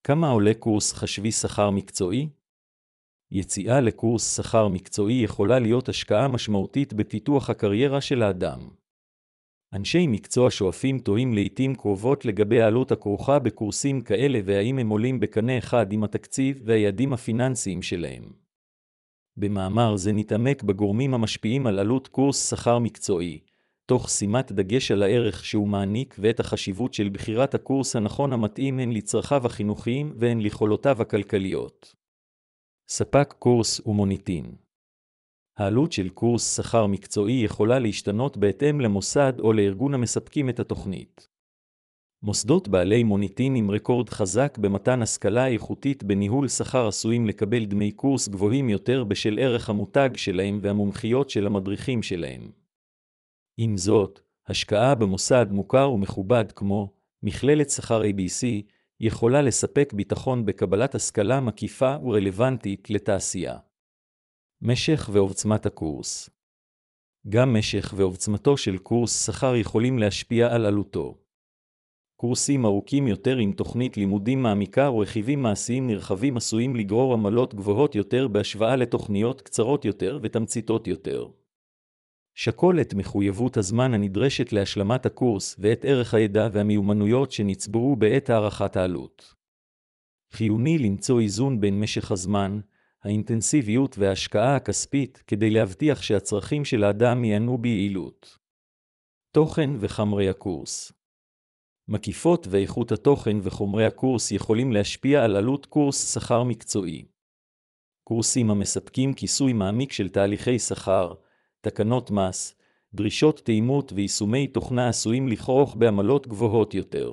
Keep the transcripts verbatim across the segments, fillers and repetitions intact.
כמה עולה קורס חשבי שכר מקצועי? יציאה לקורס שכר מקצועי יכולה להיות השקעה משמעותית בפיתוח הקריירה של האדם. אנשי מקצוע שואפים תוהים לעתים קרובות לגבי העלות הכרוכה בקורסים כאלה והאם הם עולים בקנה אחד עם התקציב והיעדים הפיננסיים שלהם. במאמר זה נתעמק בגורמים המשפיעים על עלות קורס שכר מקצועי, תוך שימת דגש על הערך שהוא מעניק ואת החשיבות של בחירת הקורס הנכון המתאים הן לצרכיו החינוכיים והן ליכולותיו הכלכליות. ספק קורס ומוניטין. העלות של קורס שכר מקצועי יכולה להשתנות בהתאם למוסד או לארגון המספקים את התוכנית. מוסדות בעלי מוניטין עם רקורד חזק במתן השכלה איכותית בניהול שכר עשויים לקבל דמי קורס גבוהים יותר בשל ערך המותג שלהם והמומחיות של המדריכים שלהם. עם זאת, השקעה במוסד מוכר ומכובד כמו מכללת שכר איי בי סי יכולה לספק ביטחון בקבלת השכלה מקיפה ורלוונטית לתעשייה. משך ועוצמת הקורס. גם משך ועוצמתו של קורס שכר יכולים להשפיע על עלותו. קורסים ארוכים יותר עם תוכנית לימודים מעמיקה או רכיבים מעשיים נרחבים עשויים לגרור עמלות גבוהות יותר בהשוואה לתוכניות קצרות יותר ותמציתות יותר. שקול את מחויבות הזמן הנדרשת להשלמת הקורס ואת ערך הידע והמיומנויות שנצברו בעת הערכת העלות. חיוני למצוא איזון בין משך הזמן, האינטנסיביות וההשקעה הכספית כדי להבטיח שהצרכים של האדם ייענו ביעילות. תוכן וחומרי הקורס. מקיפות ואיכות התוכן וחומרי הקורס יכולים להשפיע על עלות קורס שכר מקצועי. קורסים המספקים כיסוי מעמיק של תהליכי שכר, תקנות מס, דרישות תאימות ויישומי תוכנה עשויים לכרוך בעמלות גבוהות יותר.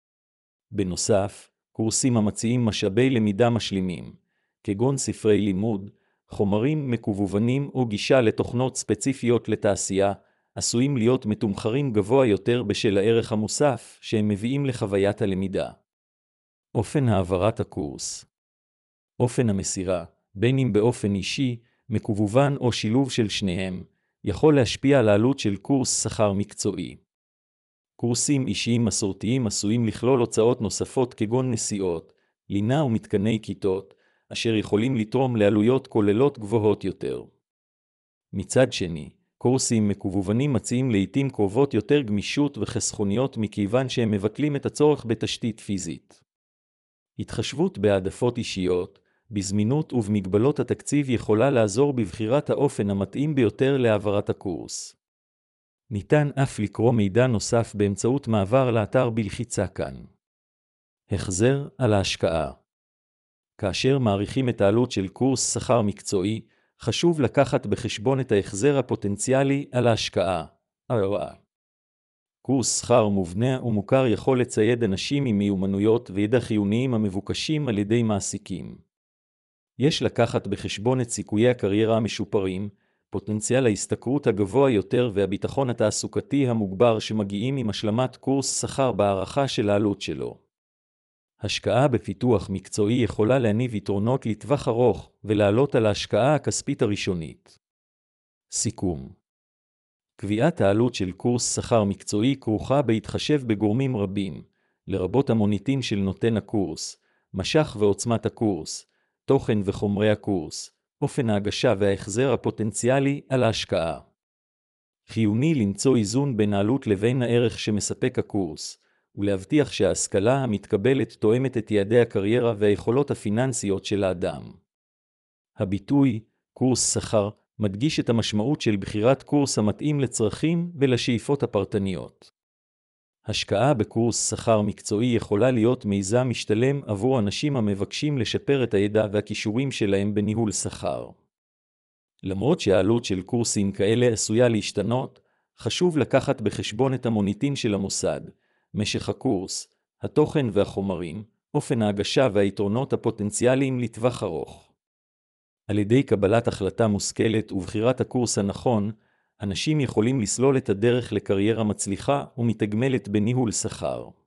בנוסף, קורסים המציעים משאבי למידה משלימים, כגון ספרי לימוד, חומרים מקוונים או גישה לתוכנות ספציפיות לתעשייה, עשויים להיות מתומחרים גבוה יותר בשל הערך המוסף שהם מביאים לחוויית הלמידה. אופן העברת הקורס. אופן המסירה, בין אם באופן אישי, מקוון או שילוב של שניהם, יכול להשפיע על העלות של קורס שכר מקצועי. קורסים אישיים מסורתיים עשויים לכלול הוצאות נוספות כגון נסיעות, לינה ומתקני כיתות, אשר יכולים לתרום לעלויות כוללות גבוהות יותר. מצד שני, קורסים מקוונים מציעים לעתים קרובות יותר גמישות וחסכוניות מכיוון שהם מבטלים את הצורך בתשתית פיזית. התחשבות בהעדפות אישיות, בזמינות ובמגבלות התקציב יכולה לעזור בבחירת האופן המתאים ביותר להעברת הקורס. ניתן אף לקרוא מידע נוסף באמצעות מעבר לאתר בלחיצה כאן. החזר על ההשקעה. כאשר מעריכים את העלות של קורס שכר מקצועי, חשוב לקחת בחשבון את ההחזר הפוטנציאלי על ההשקעה. קורס שכר מובנה ומוכר יכול לצייד אנשים עם מיומנויות וידע חיוניים המבוקשים על ידי מעסיקים. יש לקחת בחשבון את סיכויי הקריירה המשופרים, פוטנציאל ההשתכרות הגבוה יותר והביטחון התעסוקתי המוגבר שמגיעים עם השלמת קורס שכר בהערכה של העלות שלו. השקעה בפיתוח מקצועי יכולה להניב יתרונות לטווח ארוך ולעלות על ההשקעה הכספית הראשונית. סיכום. קביעת העלות של קורס שכר מקצועי כרוכה בהתחשב בגורמים רבים, לרבות המוניטין של נותן הקורס, משך ועוצמת הקורס, תוכן וחומרי הקורס, אופן ההגשה וההחזר הפוטנציאלי על ההשקעה. חיוני למצוא איזון בין העלות לבין הערך שמספק הקורס, ולהבטיח שההשכלה המתקבלת תואמת את יעדי הקריירה והיכולות הפיננסיות של האדם. הביטוי, קורס שכר, מדגיש את המשמעות של בחירת קורס המתאים לצרכים ולשאיפות הפרטניות. השקעה בקורס שכר מקצועי יכולה להיות מיזם משתלם עבור אנשים המבקשים לשפר את הידע והכישורים שלהם בניהול שכר. למרות שהעלות של קורסים כאלה עשויה להשתנות, חשוב לקחת בחשבון את המוניטין של המוסד, משך הקורס, התוכן והחומרים, אופן ההגשה והיתרונות הפוטנציאליים לטווח ארוך. על ידי קבלת החלטה מושכלת ובחירת הקורס הנכון, אנשים יכולים לסלול את הדרך לקריירה מצליחה ומתגמלת בניהול שכר.